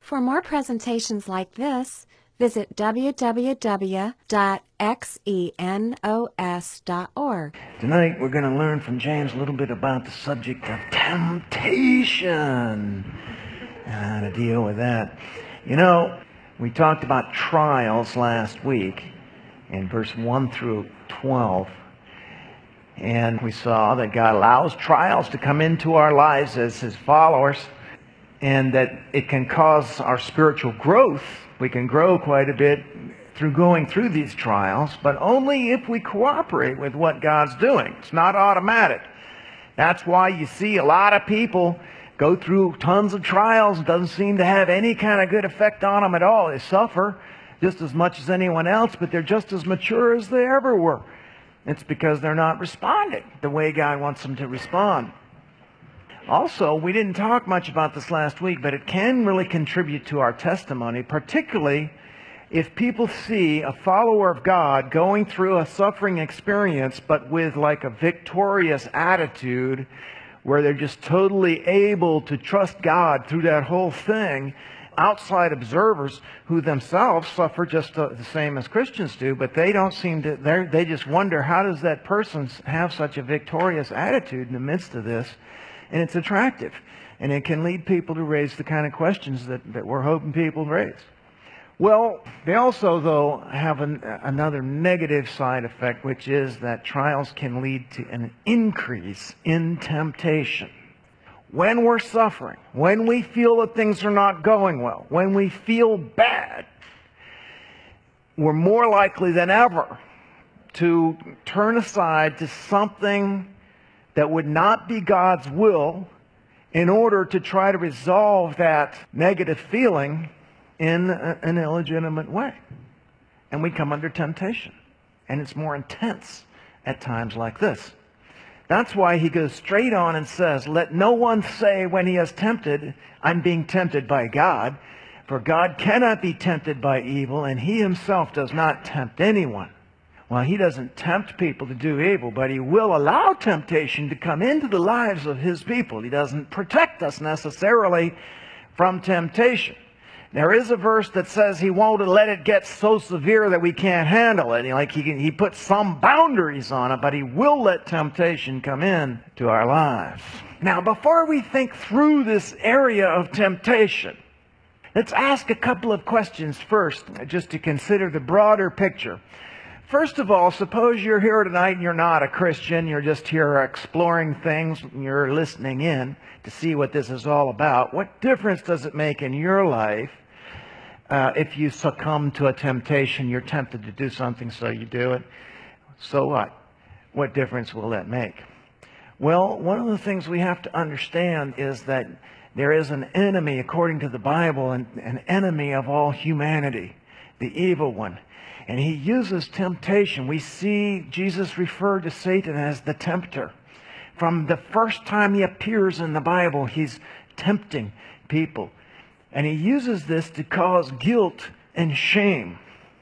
For more presentations like this, visit www.xenos.org. Tonight we're going to learn from James a little bit about the subject of temptation and how to deal with that. You know, we talked about trials last week in verse 1 through 12. And we saw that God allows trials to come into our lives as His followers, and that it can cause our spiritual growth. We can grow quite a bit through going through these trials, but only if we cooperate with what God's doing. It's not automatic. That's why you see a lot of people go through tons of trials. It doesn't seem to have any kind of good effect on them at all. They suffer just as much as anyone else, but they're just as mature as they ever were. It's because they're not responding the way God wants them to respond. Also, we didn't talk much about this last week, but it can really contribute to our testimony, particularly if people see a follower of God going through a suffering experience, but with like a victorious attitude, where they're just totally able to trust God through that whole thing. Outside observers who themselves suffer just the same as Christians do, but they don't seem to, they just wonder, how does that person have such a victorious attitude in the midst of this? And it's attractive. And it can lead people to raise the kind of questions that we're hoping people raise. Well, they also, though, have another negative side effect, which is that trials can lead to an increase in temptation. When we're suffering, when we feel that things are not going well, when we feel bad, we're more likely than ever to turn aside to something that would not be God's will in order to try to resolve that negative feeling in an illegitimate way. And we come under temptation. And it's more intense at times like this. That's why he goes straight on and says, let no one say when he is tempted, I'm being tempted by God. For God cannot be tempted by evil, and He Himself does not tempt anyone. Well, He doesn't tempt people to do evil, but He will allow temptation to come into the lives of His people. He doesn't protect us necessarily from temptation. There is a verse that says He won't let it get so severe that we can't handle it. He puts some boundaries on it, but He will let temptation come in to our lives. Now, before we think through this area of temptation, let's ask a couple of questions first, just to consider the broader picture. First of all, suppose you're here tonight and you're not a Christian. You're just here exploring things. You're listening in to see what this is all about. What difference does it make in your life if you succumb to a temptation? You're tempted to do something, so you do it. So what? What difference will that make? Well, one of the things we have to understand is that there is an enemy, according to the Bible, an enemy of all humanity, the evil one. And he uses temptation. We see Jesus refer to Satan as the tempter. From the first time he appears in the Bible, he's tempting people. And he uses this to cause guilt and shame.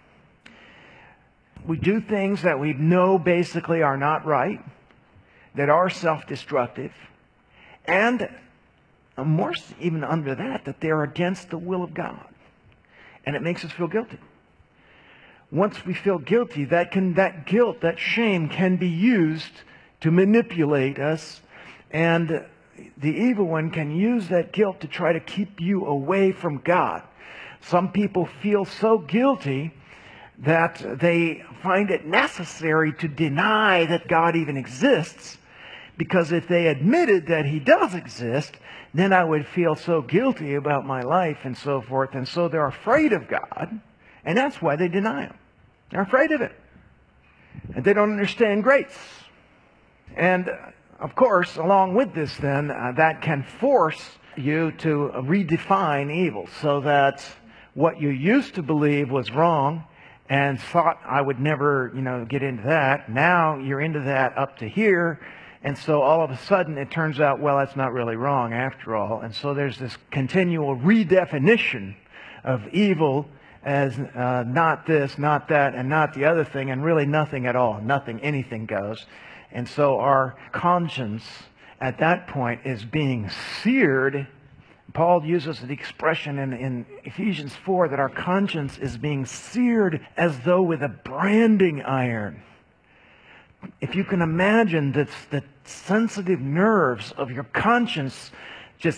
We do things that we know basically are not right, that are self-destructive, and more even under that they're against the will of God. And it makes us feel guilty. Once we feel guilty, that guilt, that shame can be used to manipulate us, and the evil one can use that guilt to try to keep you away from God. Some people feel so guilty that they find it necessary to deny that God even exists, because if they admitted that He does exist, then I would feel so guilty about my life and so forth. And so they're afraid of God, and that's why they deny Him. They're afraid of it. And they don't understand grace. And, of course, along with this then, that can force you to redefine evil, so that what you used to believe was wrong and thought I would never, get into that, now you're into that up to here. And so all of a sudden it turns out, well, that's not really wrong after all. And so there's this continual redefinition of evil as not this, not that, and not the other thing, and really nothing at all. Nothing, anything goes. And so our conscience at that point is being seared Paul uses the expression in Ephesians 4 that our conscience is being seared as though with a branding iron. If you can imagine that the sensitive nerves of your conscience just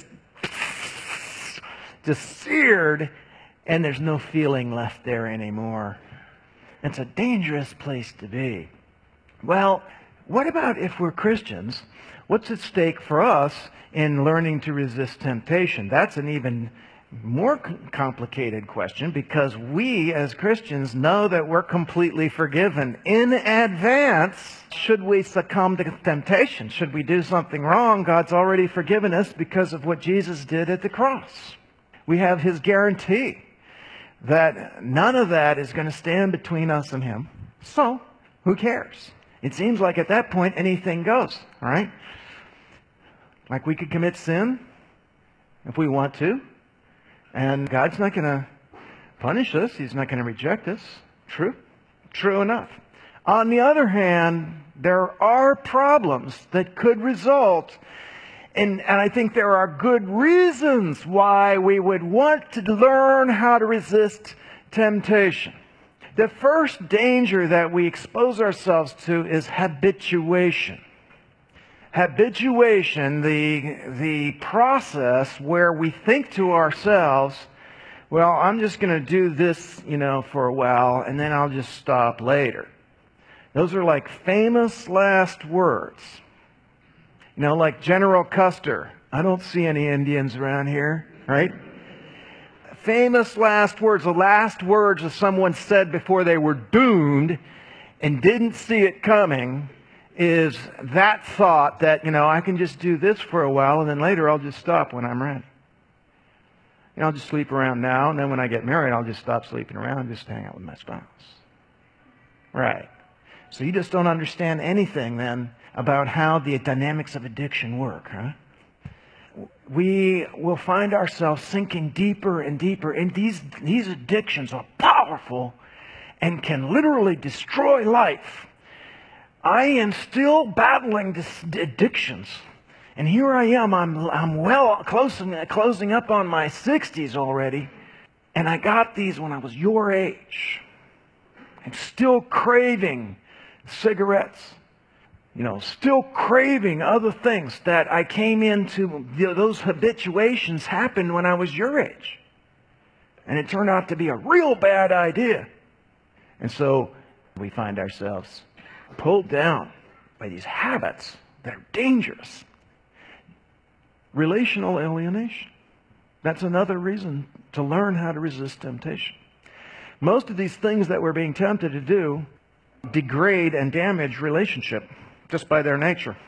seared, and there's no feeling left there anymore. It's a dangerous place to be. Well, what about if we're Christians? What's at stake for us in learning to resist temptation? That's an even more complicated question, because we as Christians know that we're completely forgiven in advance. Should we succumb to temptation, should we do something wrong, God's already forgiven us because of what Jesus did at the cross. We have His guarantee that none of that is going to stand between us and Him. So, who cares? It seems like at that point anything goes, all right? Like we could commit sin if we want to, and God's not going to punish us. He's not going to reject us. True? True enough. On the other hand, there are problems that could result, and I think there are good reasons why we would want to learn how to resist temptation. The first danger that we expose ourselves to is habituation. Habituation, the process where we think to ourselves, well, I'm just going to do this, for a while, and then I'll just stop later. Those are like famous last words. Like General Custer. I don't see any Indians around here, right? Famous last words, the last words that someone said before they were doomed and didn't see it coming, is that thought that, I can just do this for a while and then later I'll just stop when I'm ready. I'll just sleep around now, and then when I get married, I'll just stop sleeping around and just hang out with my spouse. Right. So you just don't understand anything then about how the dynamics of addiction work, huh? We will find ourselves sinking deeper and deeper, and these addictions are powerful and can literally destroy life. I am still battling addictions, and here I am. I'm well closing up on my 60s already, and I got these when I was your age. I'm still craving cigarettes. Still craving other things that I came into. Those habituations happened when I was your age. And it turned out to be a real bad idea. And so we find ourselves pulled down by these habits that are dangerous. Relational alienation. That's another reason to learn how to resist temptation. Most of these things that we're being tempted to do degrade and damage relationship just by their nature.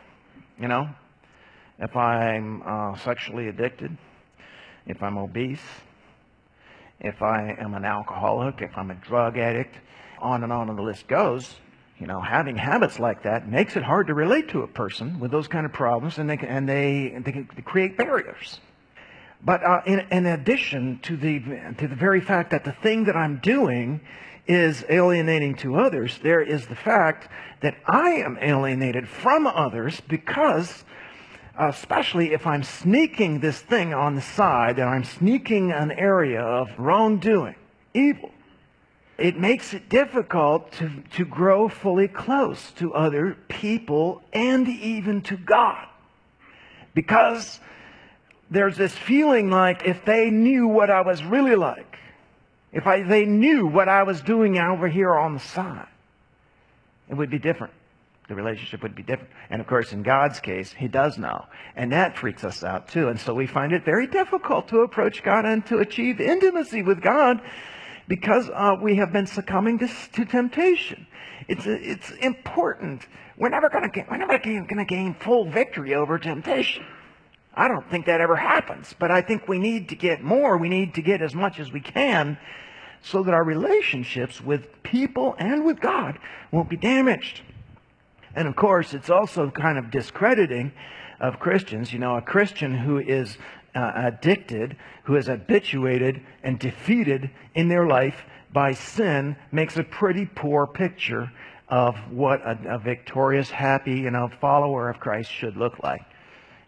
If I'm sexually addicted, if I'm obese, if I am an alcoholic, if I'm a drug addict, on and the list goes. Having habits like that makes it hard to relate to a person with those kind of problems, and they create barriers. But in addition to the very fact that the thing that I'm doing is alienating to others, there is the fact that I am alienated from others because, especially if I'm sneaking this thing on the side, and I'm sneaking an area of wrongdoing, evil, it makes it difficult to grow fully close to other people and even to God. Because there's this feeling like if they knew what I was really like, if they knew what I was doing over here on the side, it would be different. The relationship would be different. And of course, in God's case, He does know. And that freaks us out too. And so we find it very difficult to approach God and to achieve intimacy with God because we have been succumbing to temptation. It's important. We're never going to gain full victory over temptation. I don't think that ever happens. But I think we need to get more. We need to get as much as we can so that our relationships with people and with God won't be damaged. And of course, it's also kind of discrediting of Christians. A Christian who is addicted, who is habituated and defeated in their life by sin makes a pretty poor picture of what a victorious, happy, follower of Christ should look like.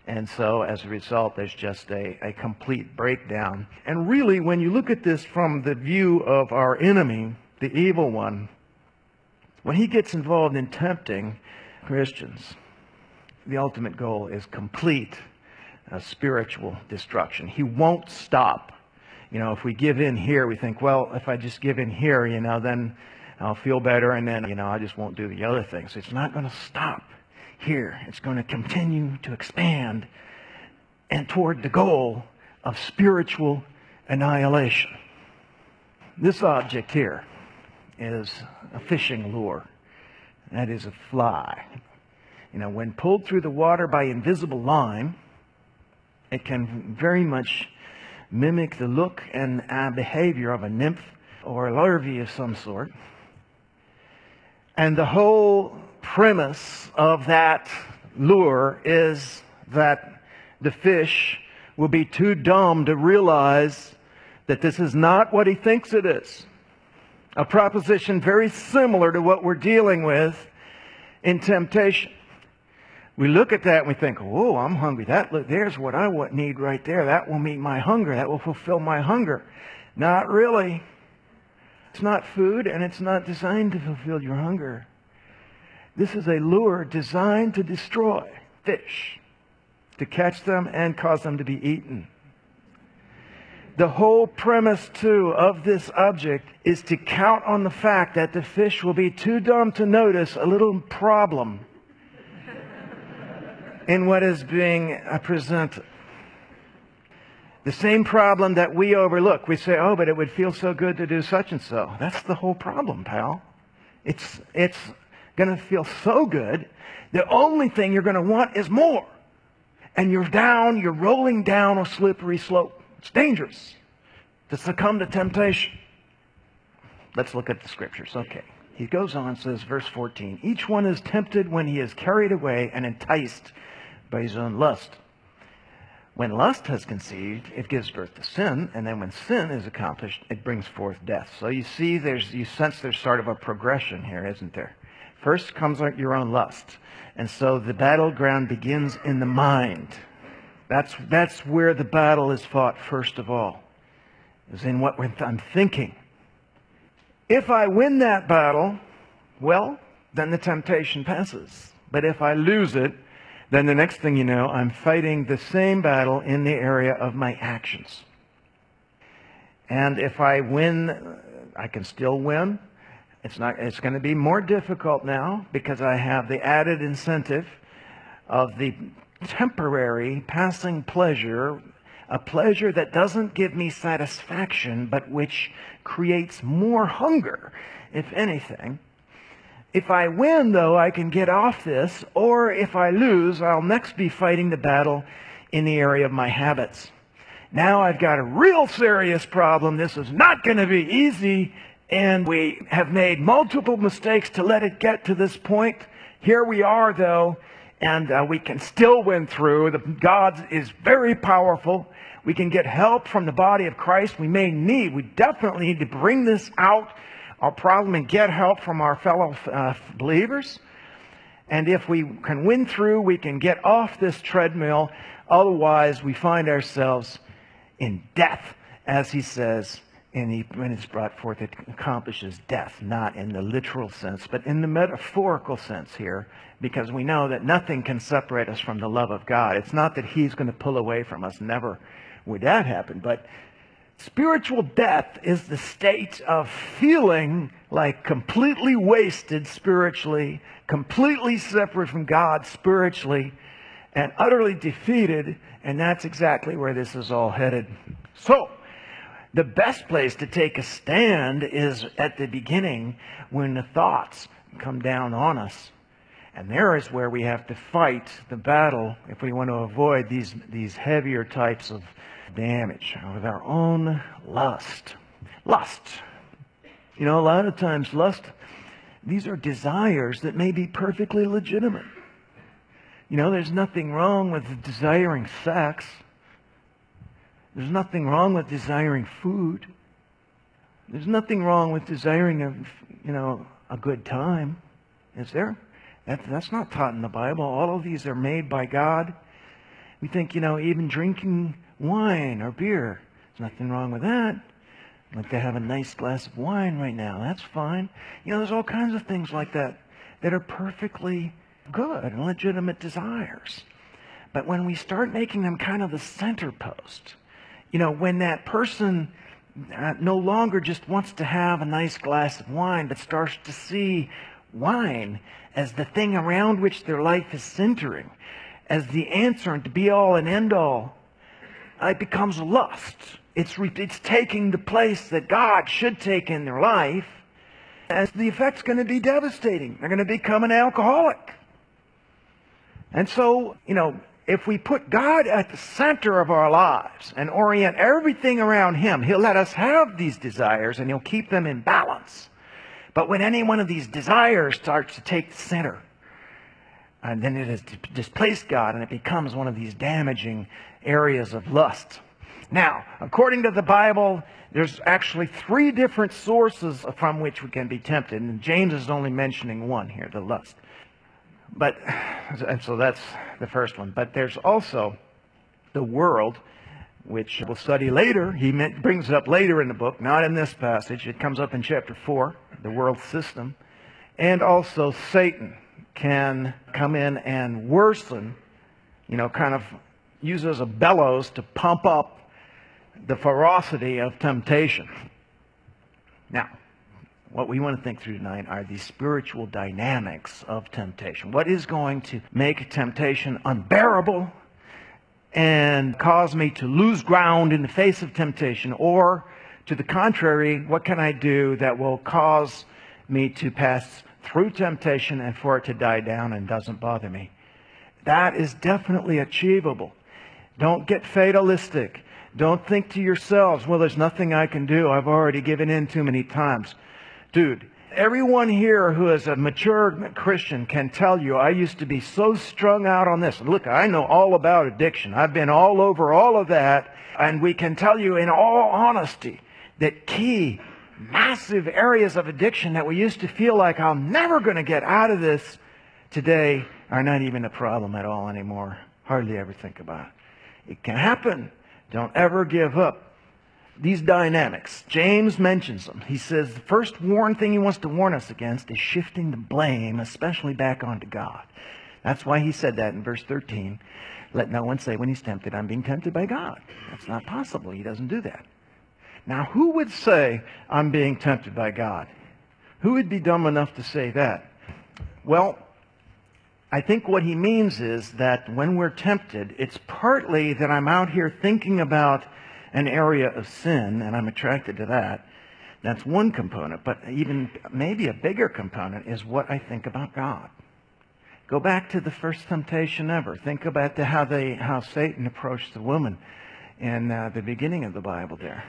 And so as a result, there's just a complete breakdown. And really, when you look at this from the view of our enemy, the evil one, when he gets involved in tempting Christians, the ultimate goal is complete spiritual destruction. He won't stop. If we give in here, we think, well, if I just give in here, then I'll feel better, and then, I just won't do the other things. It's not going to stop here. It's going to continue to expand and toward the goal of spiritual annihilation. This object here is a fishing lure. That is a fly. When pulled through the water by invisible line, it can very much mimic the look and behavior of a nymph or a larvae of some sort. And the whole premise of that lure is that the fish will be too dumb to realize that this is not what he thinks it is. A proposition very similar to what we're dealing with in temptation. We look at that and we think, oh, I'm hungry. There's what I need right there. That will meet my hunger. That will fulfill my hunger. Not really. It's not food, and it's not designed to fulfill your hunger. This is a lure designed to destroy fish, to catch them and cause them to be eaten. The whole premise, too, of this object is to count on the fact that the fish will be too dumb to notice a little problem in what is being presented. The same problem that we overlook. We say, oh, but it would feel so good to do such and so. That's the whole problem, pal. It's going to feel so good. The only thing you're going to want is more. And you're rolling down a slippery slope. It's dangerous to succumb to temptation. Let's look at the scriptures. Okay. He goes on, says, verse 14, each one is tempted when he is carried away and enticed by his own lust. When lust has conceived, it gives birth to sin, and then when sin is accomplished, it brings forth death. So you see, you sense there's sort of a progression here, isn't there? First comes your own lust. And so the battleground begins in the mind. That's where the battle is fought first of all, is in what I'm thinking. If I win that battle, well, then the temptation passes. But if I lose it, then the next thing you know, I'm fighting the same battle in the area of my actions. And if I win, I can still win. It's going to be more difficult now because I have the added incentive of the temporary passing pleasure, a pleasure that doesn't give me satisfaction, but which creates more hunger, if anything. If I win, though, I can get off this, or if I lose, I'll next be fighting the battle in the area of my habits. Now I've got a real serious problem. This is not going to be easy, and we have made multiple mistakes to let it get to this point. Here we are, though, and we can still win through. God is very powerful. We can get help from the body of Christ. We definitely need to bring this out, our problem, and get help from our fellow believers. And if we can win through, we can get off this treadmill. Otherwise, we find ourselves in death, as he says, when it's brought forth, it accomplishes death, not in the literal sense, but in the metaphorical sense here, because we know that nothing can separate us from the love of God. It's not that he's going to pull away from us. Never would that happen. But spiritual death is the state of feeling like completely wasted spiritually, completely separate from God spiritually, and utterly defeated. And that's exactly where this is all headed. So, the best place to take a stand is at the beginning when the thoughts come down on us. And there is where we have to fight the battle if we want to avoid these heavier types of damage with our own lust. Lust. A lot of times lust, these are desires that may be perfectly legitimate. There's nothing wrong with desiring sex. There's nothing wrong with desiring food. There's nothing wrong with desiring a good time. Is there? That's not taught in the Bible. All of these are made by God. We think, even drinking wine or beer, there's nothing wrong with that. I'd like to have a nice glass of wine right now. That's fine. There's all kinds of things like that that are perfectly good and legitimate desires. But when we start making them kind of the center post, when that person no longer just wants to have a nice glass of wine, but starts to see wine as the thing around which their life is centering, as the answer and to be all and end all, it becomes lust. It's taking the place that God should take in their life, and the effect's going to be devastating. They're going to become an alcoholic. And so, if we put God at the center of our lives and orient everything around Him, He'll let us have these desires and He'll keep them in balance. But when any one of these desires starts to take the center, and then it has displaced God and it becomes one of these damaging areas of lust. Now, according to the Bible, there's actually 3 different sources from which we can be tempted. And James is only mentioning one here, the lust. And so that's the first one. But there's also the world, which we'll study later. He brings it up later in the book, not in this passage. It comes up in chapter 4, the world system. And also Satan can come in and worsen, kind of use as a bellows to pump up the ferocity of temptation. Now, what we want to think through tonight are the spiritual dynamics of temptation. What is going to make temptation unbearable and cause me to lose ground in the face of temptation? Or, to the contrary, what can I do that will cause me to pass through temptation and for it to die down and doesn't bother me? That is definitely achievable. Don't get fatalistic. Don't think to yourselves, well, there's nothing I can do. I've already given in too many times. Dude, everyone here who is a mature Christian can tell you, I used to be so strung out on this. Look, I know all about addiction. I've been all over all of that. And we can tell you in all honesty that key, massive areas of addiction that we used to feel like I'm never going to get out of this today are not even a problem at all anymore. Hardly ever think about it. It can happen. Don't ever give up. These dynamics, James mentions them. He says the first thing he wants to warn us against is shifting the blame, especially back onto God. That's why he said that in verse 13. Let no one say when he's tempted, I'm being tempted by God. That's not possible. He doesn't do that. Now, who would say, I'm being tempted by God? Who would be dumb enough to say that? Well, I think what he means is that when we're tempted, it's partly that I'm out here thinking about an area of sin, and I'm attracted to that. That's one component, but even maybe a bigger component is what I think about God. Go back to the first temptation ever. Think about how Satan approached the woman in the beginning of the Bible there.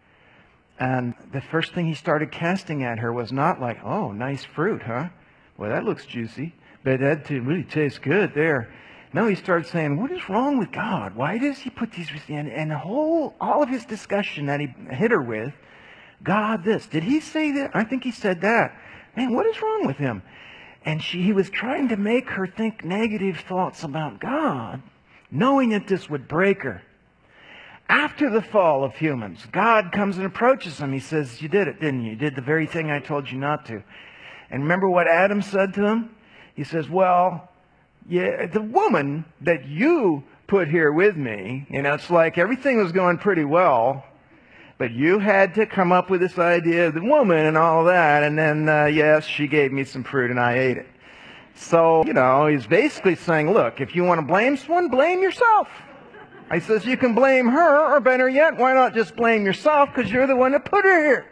And the first thing he started casting at her was not like, oh, nice fruit, huh? Well, that looks juicy. But that really tastes good there. No, he started saying, what is wrong with God? Why does he put these... And all of his discussion that he hit her with, God this. Did he say that? I think he said that. Man, what is wrong with him? And he was trying to make her think negative thoughts about God, knowing that this would break her. After the fall of humans, God comes and approaches them. He says, you did it, didn't you? You did the very thing I told you not to. And remember what Adam said to him? He says, well, yeah, the woman that you put here with me, it's like everything was going pretty well, but you had to come up with this idea of the woman and all that, and then, yes, she gave me some fruit and I ate it. So, he's basically saying, look, if you want to blame someone, blame yourself. He says you can blame her, or better yet, why not just blame yourself because you're the one that put her here.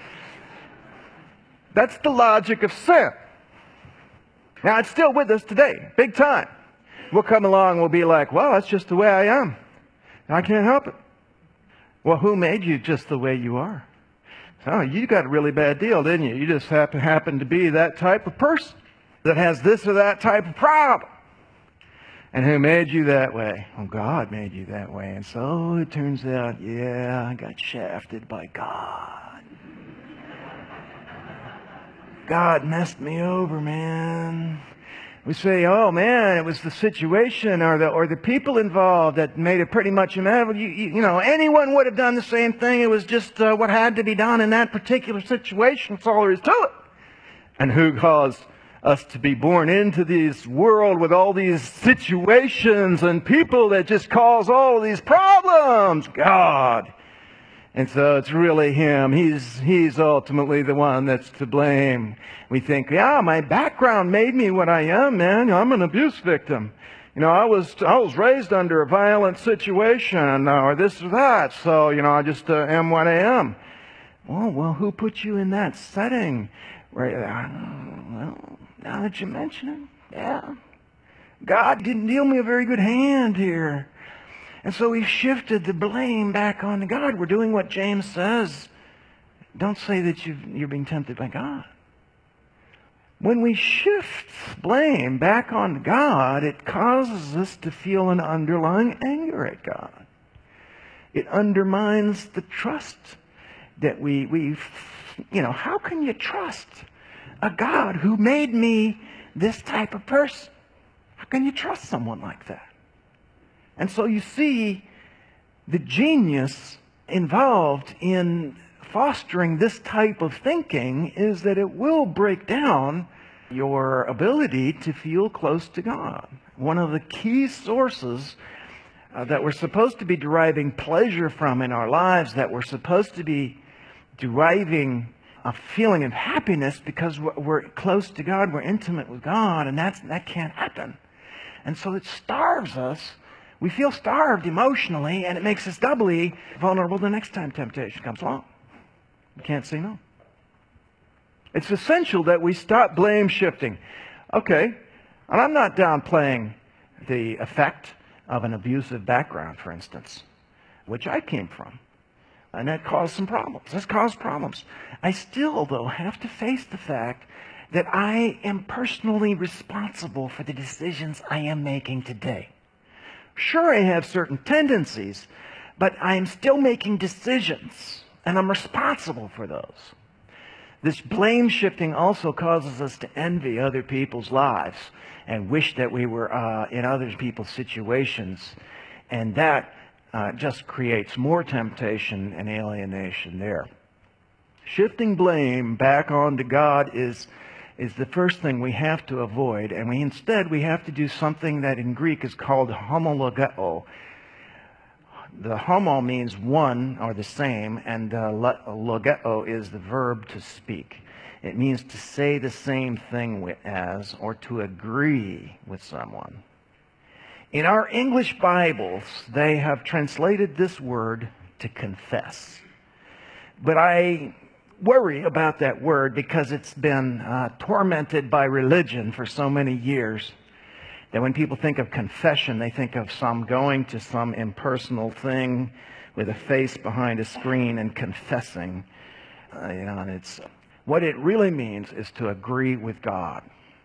That's the logic of sin. Now, it's still with us today, big time. We'll come along and we'll be like, well, that's just the way I am. I can't help it. Well, who made you just the way you are? Oh, you got a really bad deal, didn't you? You just happen to be that type of person that has this or that type of problem. And who made you that way? Well, God made you that way. And so it turns out, yeah, I got shafted by God. God messed me over, man. We say, oh man, it was the situation or the people involved that made it pretty much inevitable. You know, anyone would have done the same thing. It was just what had to be done in that particular situation. That's all there is to it. And who caused us to be born into this world with all these situations and people that just cause all of these problems? God. And so it's really Him. He's ultimately the one that's to blame. We think, yeah, my background made me what I am, man. I'm an abuse victim. You know, I was raised under a violent situation or this or that. So, you know, I just am what I am. Oh, well, who put you in that setting? Right? Well, now that you mention it, yeah. God didn't deal me a very good hand here. And so we've shifted the blame back onto God. We're doing what James says. Don't say that you're being tempted by God. When we shift blame back onto God, it causes us to feel an underlying anger at God. It undermines the trust that we've, you know, how can you trust a God who made me this type of person? How can you trust someone like that? And so you see the genius involved in fostering this type of thinking is that it will break down your ability to feel close to God. One of the key sources that we're supposed to be deriving pleasure from in our lives, that we're supposed to be deriving a feeling of happiness because we're close to God, we're intimate with God, and that can't happen. And so it starves us. We feel starved emotionally, and it makes us doubly vulnerable the next time temptation comes along. We can't say no. It's essential that we stop blame shifting. Okay, and I'm not downplaying the effect of an abusive background, for instance, which I came from. And that caused some problems. That's caused problems. I still, though, have to face the fact that I am personally responsible for the decisions I am making today. Sure, I have certain tendencies, but I am still making decisions, and I'm responsible for those. This blame shifting also causes us to envy other people's lives and wish that we were in other people's situations, and that just creates more temptation and alienation there. Shifting blame back onto God is the first thing we have to avoid, and instead we have to do something that in Greek is called homologeo. The homo means one or the same, and logeo is the verb to speak. It means to say the same thing as or to agree with someone. In our English Bibles, they have translated this word to confess. But I worry about that word because it's been tormented by religion for so many years that when people think of confession, they think of some going to some impersonal thing with a face behind a screen and confessing. And it's what it really means is to agree with God.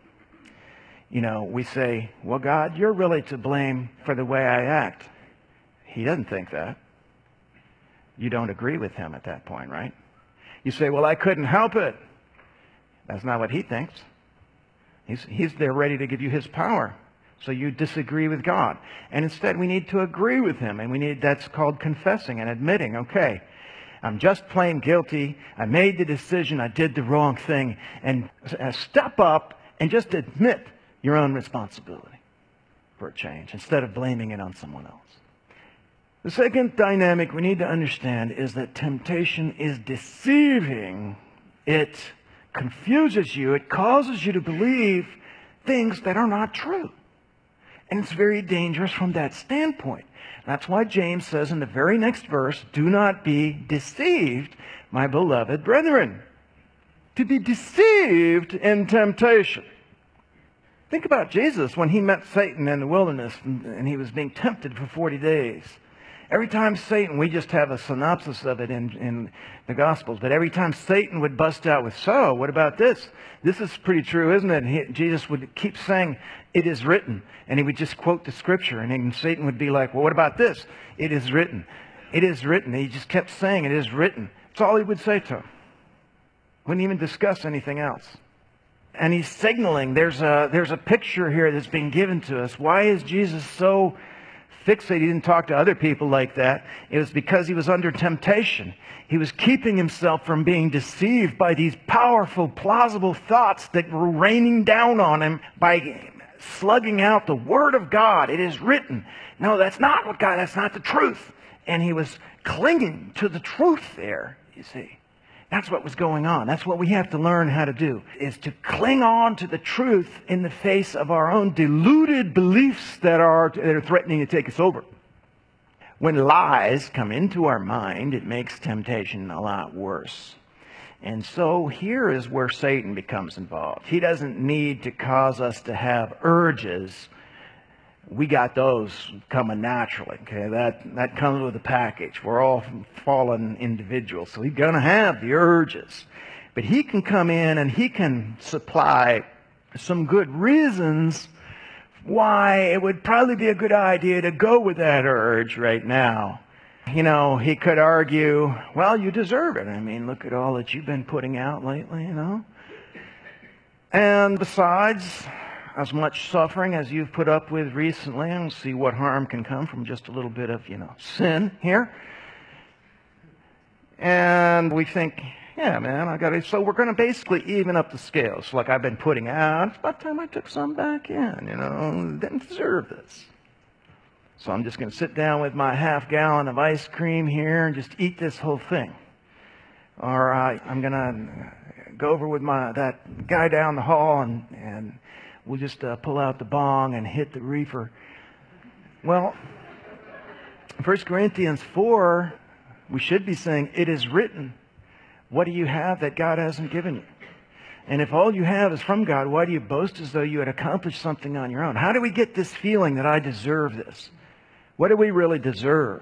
You know, we say, well, God, you're really to blame for the way I act. He doesn't think that. You don't agree with him at that point, right? You say, well, I couldn't help it. That's not what he thinks. He's there ready to give you his power. So you disagree with God. And instead we need to agree with him. And that's called confessing and admitting, okay, I'm just plain guilty. I made the decision. I did the wrong thing. And step up and just admit your own responsibility for a change instead of blaming it on someone else. The second dynamic we need to understand is that temptation is deceiving. It confuses you. It causes you to believe things that are not true. And it's very dangerous from that standpoint. That's why James says in the very next verse, do not be deceived, my beloved brethren. To be deceived in temptation. Think about Jesus when he met Satan in the wilderness and he was being tempted for 40 days. Every time Satan, we just have a synopsis of it in the Gospels, but every time Satan would bust out with, so, what about this? This is pretty true, isn't it? And Jesus would keep saying, it is written. And he would just quote the scripture. And then Satan would be like, well, what about this? It is written. It is written. And he just kept saying, it is written. That's all he would say to him. Wouldn't even discuss anything else. And he's signaling. There's a picture here that's being given to us. Why is Jesus so fixated? He didn't talk to other people like that. It was because he was under temptation. He was keeping himself from being deceived by these powerful, plausible thoughts that were raining down on him by slugging out the Word of God. It is written. No, that's not what God, that's not the truth. And he was clinging to the truth there, you see. That's what was going on. That's what we have to learn how to do, is to cling on to the truth in the face of our own deluded beliefs that are threatening to take us over. When lies come into our mind, it makes temptation a lot worse. And so here is where Satan becomes involved. He doesn't need to cause us to have urges. We got those coming naturally. Okay, that comes with the package. We're all fallen individuals, so he's going to have the urges. But he can come in and he can supply some good reasons why it would probably be a good idea to go with that urge right now. You know, he could argue, well, you deserve it. I mean, look at all that you've been putting out lately, you know. And besides, as much suffering as you've put up with recently, and see what harm can come from just a little bit of, sin here. And we think, yeah, man, so we're going to basically even up the scales. Like I've been putting out, it's about time I took some back in, didn't deserve this. So I'm just going to sit down with my half-gallon of ice cream here and just eat this whole thing. Or I'm going to go over with that guy down the hall and we'll just pull out the bong and hit the reefer. Well, 1 Corinthians 4, we should be saying, it is written. What do you have that God hasn't given you? And if all you have is from God, why do you boast as though you had accomplished something on your own? How do we get this feeling that I deserve this? What do we really deserve?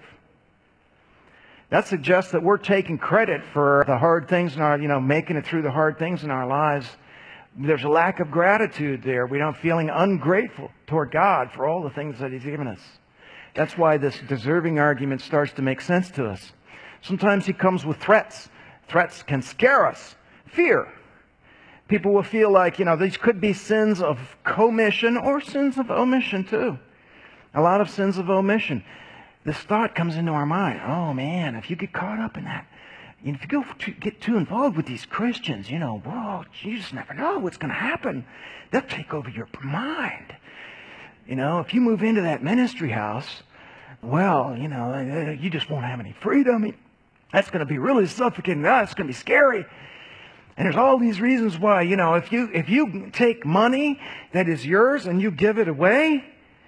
That suggests that we're taking credit for the hard things in our, making it through the hard things in our lives. There's a lack of gratitude there. We don't feeling ungrateful toward God for all the things that He's given us. That's why this deserving argument starts to make sense to us. Sometimes he comes with threats. Threats can scare us. Fear. People will feel like, these could be sins of commission or sins of omission too. A lot of sins of omission. This thought comes into our mind. Oh man, if you get caught up in that, if you get too involved with these Christians, whoa, you just never know what's going to happen. They'll take over your mind. If you move into that ministry house, well, you just won't have any freedom. That's going to be really suffocating. It's going to be scary. And there's all these reasons why, if you take money that is yours and you give it away,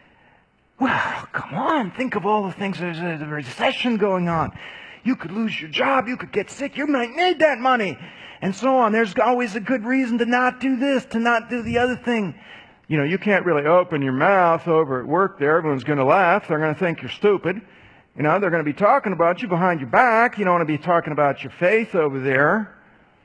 well, come on, think of all the things. There's a recession going on. You could lose your job. You could get sick. You might need that money. And so on. There's always a good reason to not do this, to not do the other thing. You can't really open your mouth over at work there. Everyone's going to laugh. They're going to think you're stupid. They're going to be talking about you behind your back. You don't want to be talking about your faith over there.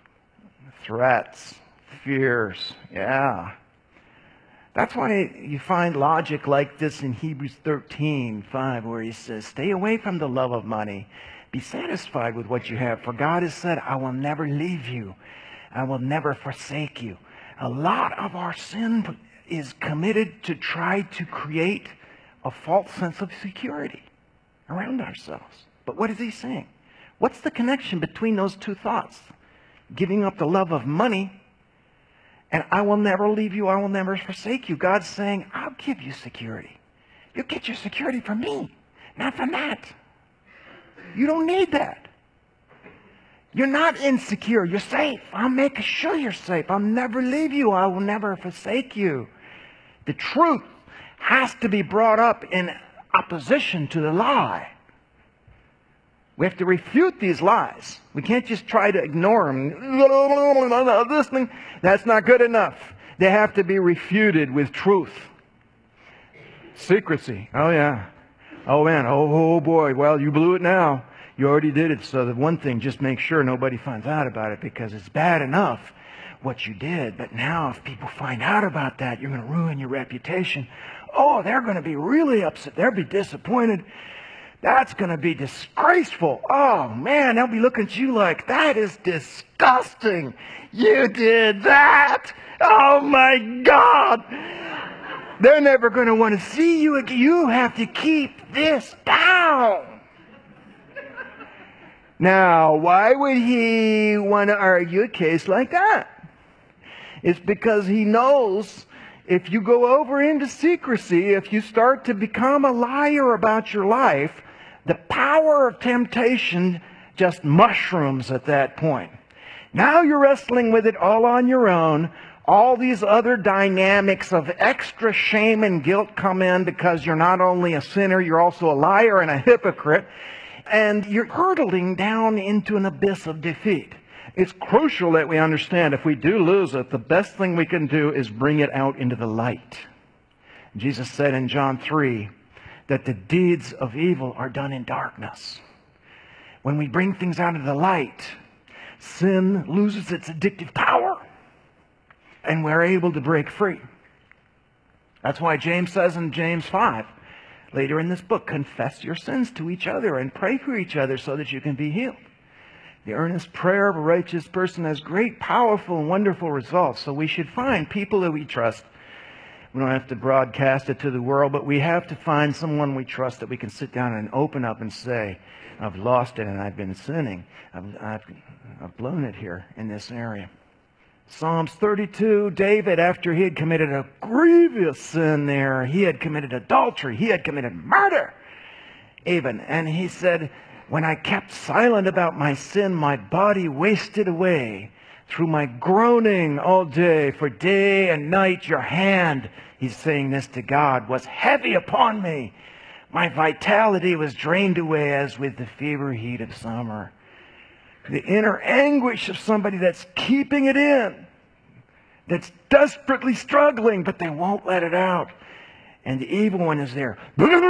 Threats, fears, yeah. That's why you find logic like this in Hebrews 13:5, where he says, stay away from the love of money. Be satisfied with what you have. For God has said, I will never leave you. I will never forsake you. A lot of our sin is committed to try to create a false sense of security around ourselves. But what is he saying? What's the connection between those two thoughts? Giving up the love of money and I will never leave you, I will never forsake you. God's saying, I'll give you security. You get your security from me, not from that. You don't need that. You're not insecure. You're safe. I'll make sure you're safe. I'll never leave you. I will never forsake you. The truth has to be brought up in opposition to the lie. We have to refute these lies. We can't just try to ignore them. This thing, that's not good enough. They have to be refuted with truth. Secrecy. Oh, yeah. Oh, man. Oh, boy. Well, you blew it now. You already did it. So the one thing, just make sure nobody finds out about it, because it's bad enough what you did. But now if people find out about that, you're going to ruin your reputation. Oh, they're going to be really upset. They'll be disappointed. That's going to be disgraceful. Oh, man, they'll be looking at you like, that is disgusting. You did that. Oh, my God. They're never going to want to see you again. You have to keep this down. Now, why would he want to argue a case like that? It's because he knows if you go over into secrecy, if you start to become a liar about your life, the power of temptation just mushrooms at that point. Now you're wrestling with it all on your own. All these other dynamics of extra shame and guilt come in because you're not only a sinner, you're also a liar and a hypocrite. And you're hurtling down into an abyss of defeat. It's crucial that we understand if we do lose it, the best thing we can do is bring it out into the light. Jesus said in John 3 that the deeds of evil are done in darkness. When we bring things out into the light, sin loses its addictive power and we're able to break free. That's why James says in James 5, later in this book, confess your sins to each other and pray for each other so that you can be healed. The earnest prayer of a righteous person has great, powerful, and wonderful results. So we should find people that we trust. We don't have to broadcast it to the world, but we have to find someone we trust that we can sit down and open up and say, I've lost it and I've been sinning. I've blown it here in this area. Psalms 32, David, after he had committed a grievous sin there, he had committed adultery, he had committed murder even. And he said, when I kept silent about my sin, my body wasted away through my groaning all day. For day and night your hand, he's saying this to God, was heavy upon me. My vitality was drained away as with the fever heat of summer. The inner anguish of somebody that's keeping it in, that's desperately struggling, but they won't let it out. And the evil one is there.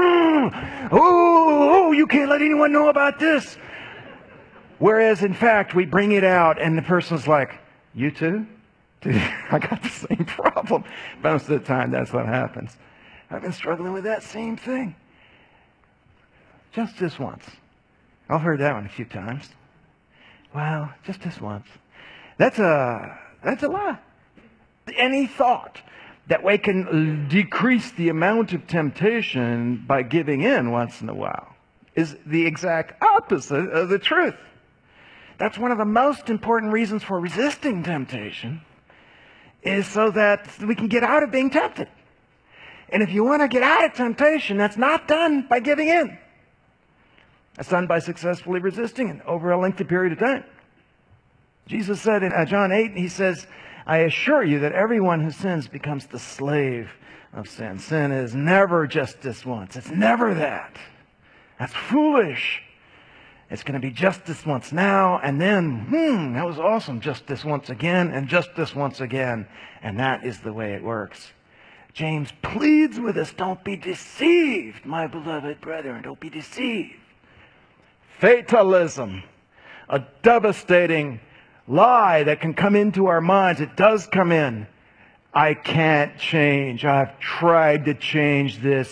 Oh, you can't let anyone know about this. Whereas, in fact, we bring it out and the person's like, you too? I got the same problem. Most of the time, that's what happens. I've been struggling with that same thing. Just this once. I've heard that one a few times. Well, just this once. That's a lie. Any thought that we can decrease the amount of temptation by giving in once in a while is the exact opposite of the truth. That's one of the most important reasons for resisting temptation, is so that we can get out of being tempted. And if you want to get out of temptation, that's not done by giving in. That's done by successfully resisting it over a lengthy period of time. Jesus said in John 8, he says, I assure you that everyone who sins becomes the slave of sin. Sin is never just this once. It's never that. That's foolish. It's going to be just this once now, and then, that was awesome, just this once again, and just this once again. And that is the way it works. James pleads with us, don't be deceived, my beloved brethren, don't be deceived. Fatalism, a devastating lie that can come into our minds. It does come in. I can't change. I've tried to change this.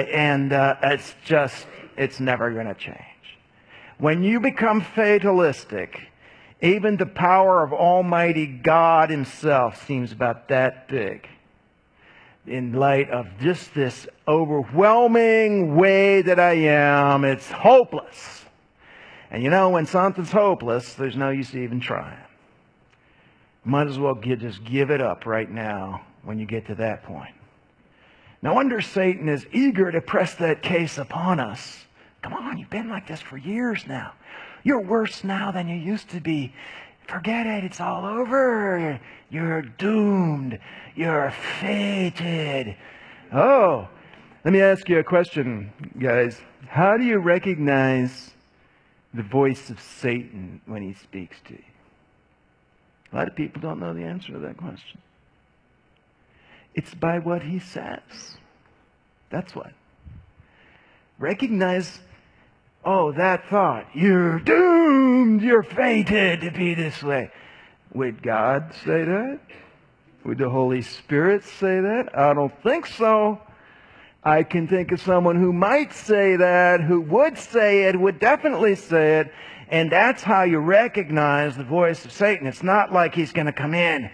It's never going to change. When you become fatalistic, even the power of Almighty God Himself seems about that big. In light of just this overwhelming way that I am, it's hopeless. And you know, when something's hopeless, there's no use even trying. Might as well just give it up right now when you get to that point. No wonder Satan is eager to press that case upon us. Come on, you've been like this for years now. You're worse now than you used to be. Forget it, it's all over. You're doomed. You're fated. Oh, let me ask you a question, guys. How do you recognize the voice of Satan when he speaks to you? A lot of people don't know the answer to that question. It's by what he says. That's what. Recognize, oh, that thought. You're doomed. You're fated to be this way. Would God say that? Would the Holy Spirit say that? I don't think so. I can think of someone who might say that, who would say it, would definitely say it, and that's how you recognize the voice of Satan. It's not like he's going to come in,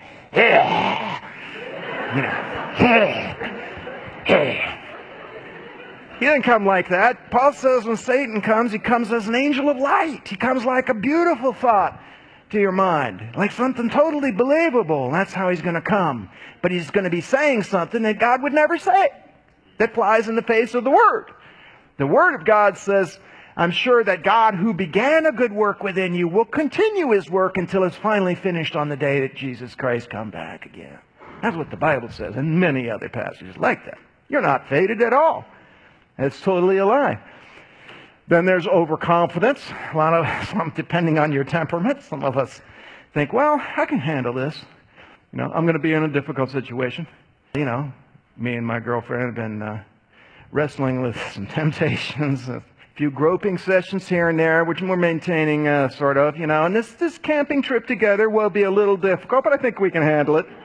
He didn't come like that. Paul says when Satan comes, he comes as an angel of light. He comes like a beautiful thought to your mind, like something totally believable. That's how he's going to come. But he's going to be saying something that God would never say. That flies in the face of the Word. The Word of God says, I'm sure that God who began a good work within you will continue His work until it's finally finished on the day that Jesus Christ come back again. That's what the Bible says, and many other passages like that. You're not fated at all. It's totally a lie. Then there's overconfidence. A lot of, depending on your temperament, some of us think, well, I can handle this. I'm going to be in a difficult situation. Me and my girlfriend have been wrestling with some temptations, a few groping sessions here and there, which we're maintaining, sort of, and this camping trip together will be a little difficult, but I think we can handle it.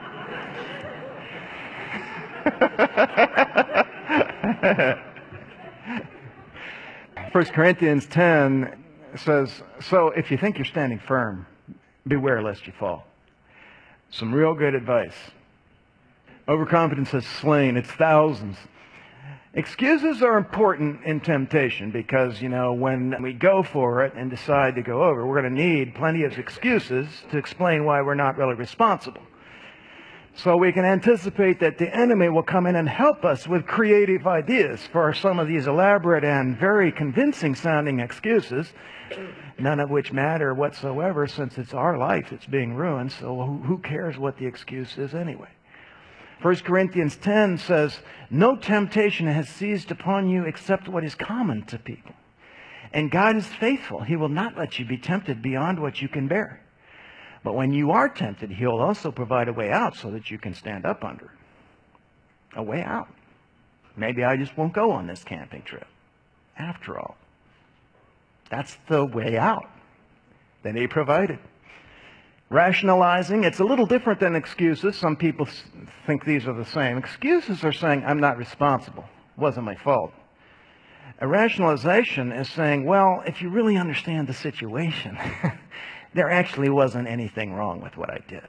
1 Corinthians 10 says, so if you think you're standing firm, beware lest you fall. Some real good advice. Overconfidence has slain its thousands. Excuses are important in temptation because, when we go for it and decide to go over, we're going to need plenty of excuses to explain why we're not really responsible. So we can anticipate that the enemy will come in and help us with creative ideas for some of these elaborate and very convincing sounding excuses, none of which matter whatsoever since it's our life that's being ruined, so who cares what the excuse is anyway? 1 Corinthians 10 says, no temptation has seized upon you except what is common to people. And God is faithful. He will not let you be tempted beyond what you can bear. But when you are tempted, He'll also provide a way out so that you can stand up under it. A way out. Maybe I just won't go on this camping trip. After all, that's the way out that He provided. Rationalizing, it's a little different than excuses. Some people think these are the same. Excuses are saying, I'm not responsible. It wasn't my fault. A rationalization is saying, well, if you really understand the situation, there actually wasn't anything wrong with what I did.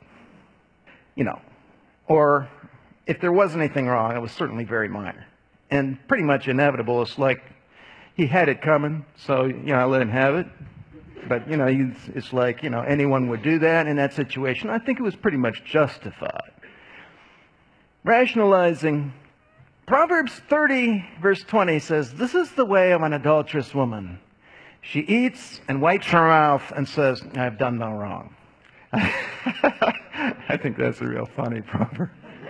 Or if there was anything wrong, it was certainly very minor. And pretty much inevitable. It's like he had it coming, so, I let him have it. But, it's like, anyone would do that in that situation. I think it was pretty much justified. Rationalizing. Proverbs 30, verse 20 says, this is the way of an adulterous woman. She eats and wipes her mouth and says, I've done no wrong. I think that's a real funny proverb.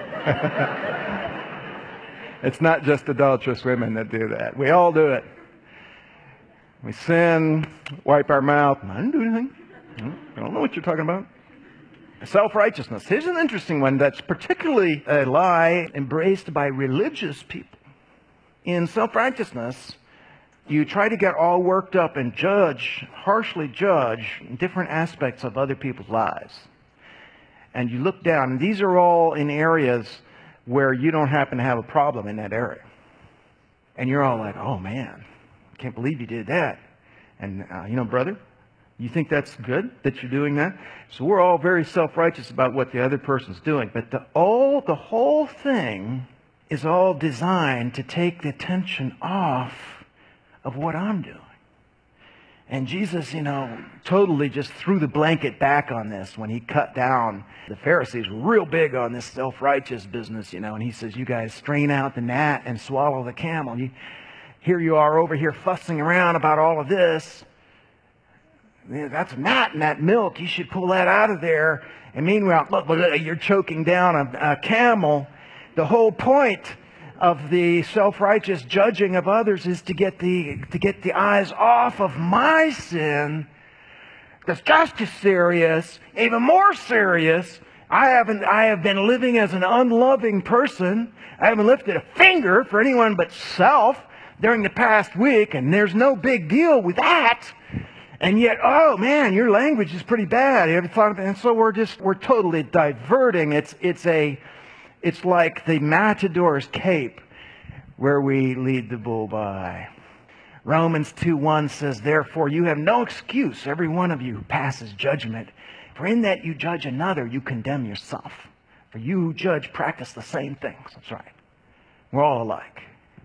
It's not just adulterous women that do that. We all do it. We sin, wipe our mouth. I didn't do anything. I don't know what you're talking about. Self-righteousness. Here's an interesting one that's particularly a lie embraced by religious people. In self-righteousness, you try to get all worked up and harshly judge different aspects of other people's lives. And you look down, and these are all in areas where you don't happen to have a problem in that area. And you're all like, oh man, I can't believe you did that. And, brother, you think that's good that you're doing that? So we're all very self-righteous about what the other person's doing. But the whole thing is all designed to take the attention off of what I'm doing. And Jesus, totally just threw the blanket back on this when He cut down. The Pharisees were real big on this self-righteous business, and He says, you guys strain out the gnat and swallow the camel. Here you are over here fussing around about all of this. That's a gnat in that milk. You should pull that out of there. And meanwhile, look, you're choking down a camel. The whole point of the self-righteous judging of others is to get the eyes off of my sin. That's just as serious, even more serious. I have been living as an unloving person. I haven't lifted a finger for anyone but self during the past week, and there's no big deal with that. And yet, oh man, your language is pretty bad. You ever thought of it? And so we're totally diverting. It's like the matador's cape. where we lead the bull by. Romans 2:1 says, "Therefore you have no excuse, every one of you who passes judgment. For in that you judge another, you condemn yourself. For you who judge practice the same things." That's right. We're all alike.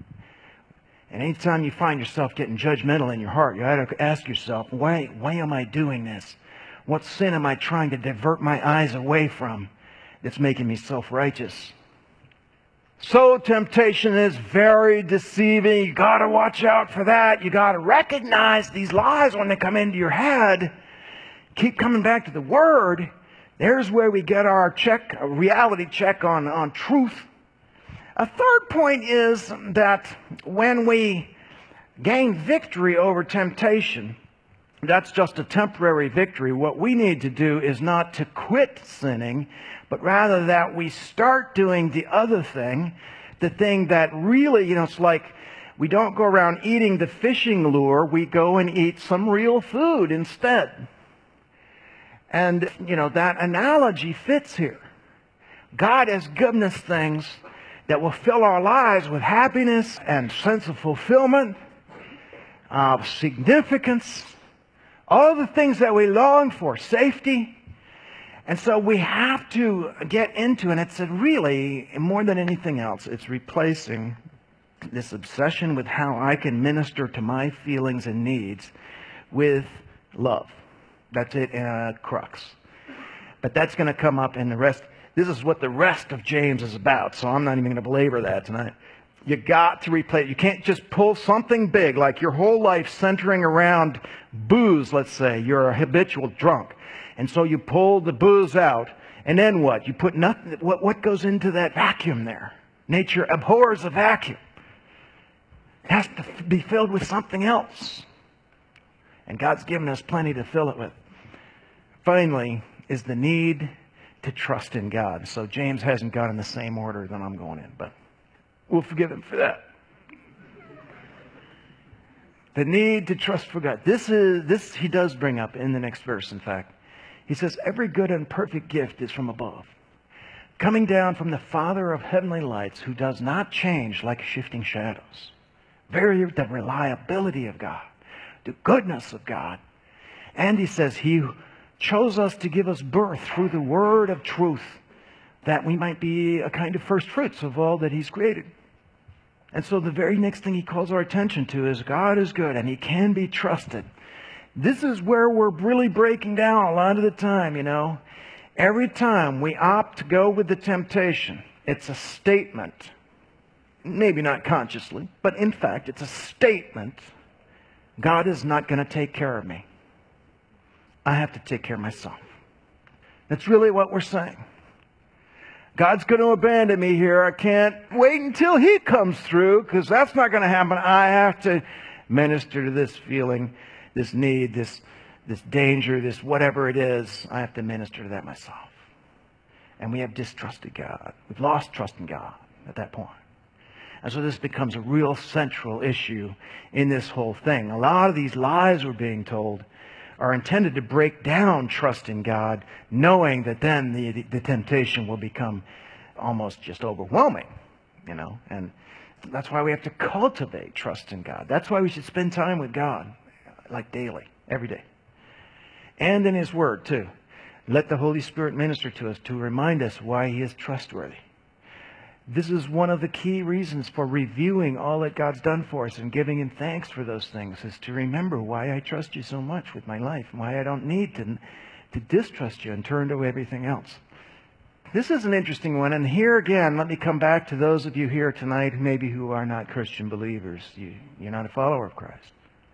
And anytime you find yourself getting judgmental in your heart, you ought to ask yourself, why am I doing this? What sin am I trying to divert my eyes away from that's making me self-righteous? So temptation is very deceiving. You got to watch out for that. You got to recognize these lies when they come into your head. Keep coming back to the Word. There's where we get our check, a reality check on truth. A third point is that when we gain victory over temptation, that's just a temporary victory. What we need to do is not to quit sinning, but rather that we start doing the other thing, the thing that really, it's like we don't go around eating the fishing lure, we go and eat some real food instead. And, that analogy fits here. God has given us things that will fill our lives with happiness and sense of fulfillment, of significance, all the things that we long for, safety. And so we have to get into, and it's really, more than anything else, it's replacing this obsession with how I can minister to my feelings and needs with love. That's it in a crux. But that's going to come up in the rest. This is what the rest of James is about, so I'm not even going to belabor that tonight. You got to replace. You can't just pull something big, like your whole life centering around booze, let's say. You're a habitual drunk. And so you pull the booze out, and then what? You put nothing. What goes into that vacuum there? Nature abhors a vacuum. It has to be filled with something else. And God's given us plenty to fill it with. Finally, is the need to trust in God. So James hasn't gone in the same order that I'm going in, but we'll forgive him for that. The need to trust for God. This he does bring up in the next verse, in fact. He says, "Every good and perfect gift is from above, coming down from the Father of heavenly lights, who does not change like shifting shadows." The reliability of God, the goodness of God. And he says, He chose us to give us birth through the word of truth, that we might be a kind of first fruits of all that He's created. And so the very next thing he calls our attention to is God is good and He can be trusted. This is where we're really breaking down a lot of the time, Every time we opt to go with the temptation, it's a statement. Maybe not consciously, but in fact, it's a statement. God is not going to take care of me. I have to take care of myself. That's really what we're saying. God's going to abandon me here. I can't wait until He comes through, because that's not going to happen. I have to minister to this feeling, this need, this danger, this whatever it is. I have to minister to that myself. And we have distrusted God. We've lost trust in God at that point. And so this becomes a real central issue in this whole thing. A lot of these lies we're being told are intended to break down trust in God, knowing that then the temptation will become almost just overwhelming, And that's why we have to cultivate trust in God. That's why we should spend time with God, like daily, every day. And in His Word, too. Let the Holy Spirit minister to us to remind us why He is trustworthy. This is one of the key reasons for reviewing all that God's done for us and giving Him thanks for those things, is to remember why I trust You so much with my life and why I don't need to distrust You and turn to everything else. This is an interesting one, and here again, let me come back to those of you here tonight who are not Christian believers. You're not a follower of Christ.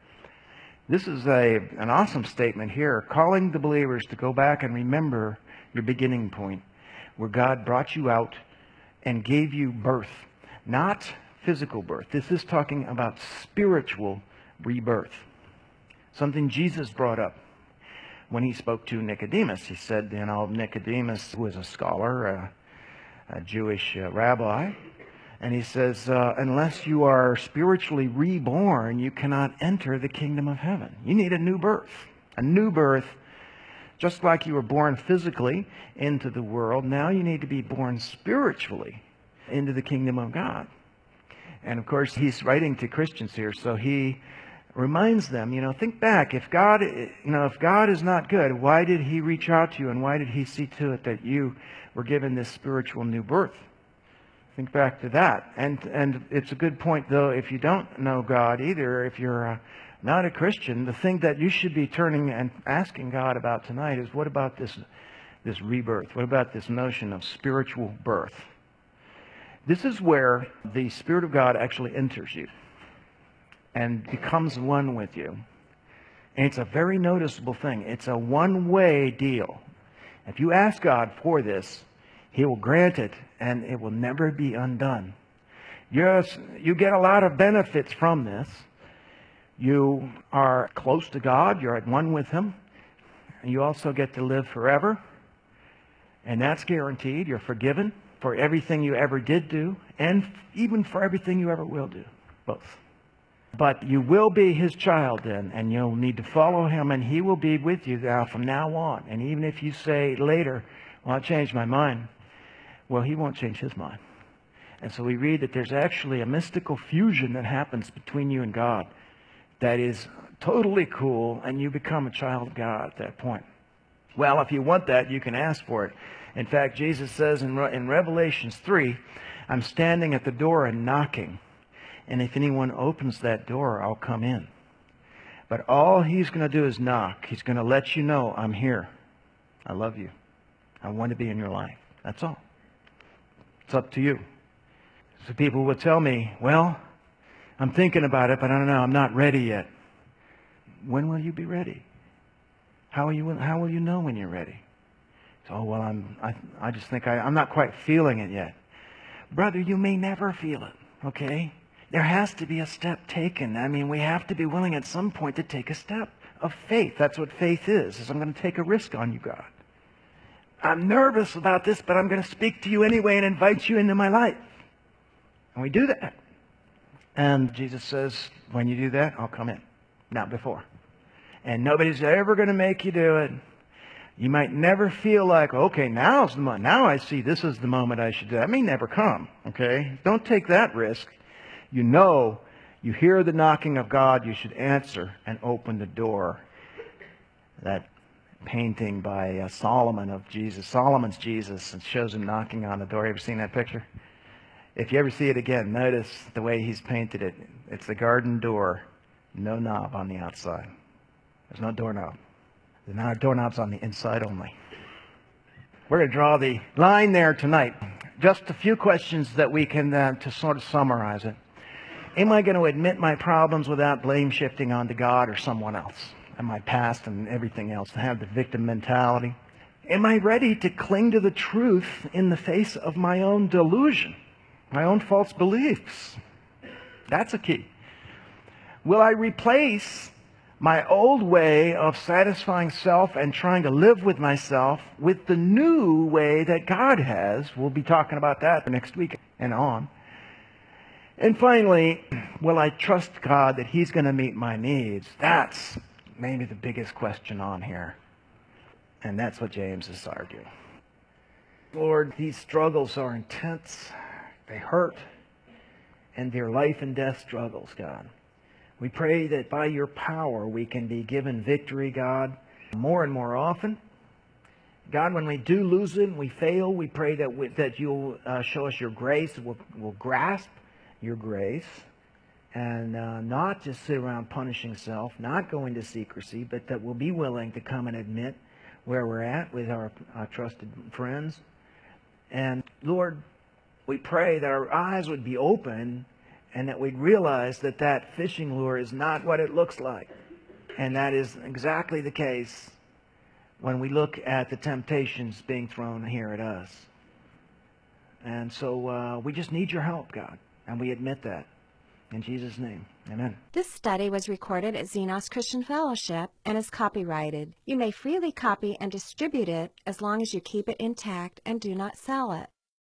This is an awesome statement here, calling the believers to go back and remember your beginning point, where God brought you out and gave you birth, not physical birth. This is talking about spiritual rebirth. Something Jesus brought up when He spoke to Nicodemus. He said, Nicodemus was a scholar, a Jewish rabbi, and he says, unless you are spiritually reborn, you cannot enter the kingdom of heaven. You need a new birth. A new birth. Just like you were born physically into the world, now you need to be born spiritually into the kingdom of God. And of course, he's writing to Christians here, so he reminds them, think back. If God is not good, why did he reach out to you, and why did he see to it that you were given this spiritual new birth? Think back to that. And it's a good point, though, if you don't know God either, if you're not a Christian, the thing that you should be turning and asking God about tonight is, what about this rebirth? What about this notion of spiritual birth? This is where the Spirit of God actually enters you and becomes one with you. And it's a very noticeable thing. It's a one-way deal. If you ask God for this, He will grant it, and it will never be undone. Yes, you get a lot of benefits from this. You are close to God. You're at one with Him. And you also get to live forever. And that's guaranteed. You're forgiven for everything you ever did do, and even for everything you ever will do. Both. But you will be His child then, and you'll need to follow Him, and He will be with you now from now on. And even if you say later, well, I changed my mind, well, He won't change His mind. And so we read that there's actually a mystical fusion that happens between you and God that is totally cool, and you become a child of God at that point. Well, if you want that, you can ask for it. In fact, Jesus says in Revelations 3, I'm standing at the door and knocking. And if anyone opens that door, I'll come in. But all He's going to do is knock. He's going to let you know, I'm here. I love you. I want to be in your life. That's all. It's up to you. So people will tell me, well, I'm thinking about it, but I don't know. I'm not ready yet. When will you be ready? How will you know when you're ready? So, well, I just think I'm not quite feeling it yet. Brother, you may never feel it, okay? There has to be a step taken. I mean, we have to be willing at some point to take a step of faith. That's what faith is I'm going to take a risk on you, God. I'm nervous about this, but I'm going to speak to you anyway and invite you into my life. And we do that. And Jesus says, when you do that, I'll come in. Not before. And nobody's ever going to make you do it. You might never feel like, okay, now's the moment. Now I see this is the moment I should do. That may never come, okay? Don't take that risk. You know, you hear the knocking of God, you should answer and open the door. That painting by Solomon of Jesus. Solomon's Jesus, and shows him knocking on the door. You ever seen that picture? If you ever see it again, notice the way he's painted it. It's the garden door, no knob on the outside. There's no doorknob. The doorknob's on the inside only. We're going to draw the line there tonight. Just a few questions that we can, to sort of summarize it. Am I going to admit my problems without blame shifting onto God or someone else? And my past and everything else, to have the victim mentality? Am I ready to cling to the truth in the face of my own delusion, my own false beliefs? That's a key. Will I replace my old way of satisfying self and trying to live with myself with the new way that God has? We'll be talking about that next week and on. And finally, will I trust God that He's going to meet my needs? That's maybe the biggest question on here. And that's what James is arguing. Lord, these struggles are intense. They hurt. And they're life and death struggles, God. We pray that by your power we can be given victory, God, more and more often. God, when we do lose it and we fail, we pray that you'll show us your grace. We'll grasp your grace and not just sit around punishing self, not go into secrecy, but that we'll be willing to come and admit where we're at with our trusted friends. And Lord, we pray that our eyes would be open and that we'd realize that that fishing lure is not what it looks like. And that is exactly the case when we look at the temptations being thrown here at us. And so we just need your help, God. And we admit that. In Jesus' name, amen. This study was recorded at Xenos Christian Fellowship and is copyrighted. You may freely copy and distribute it as long as you keep it intact and do not sell it.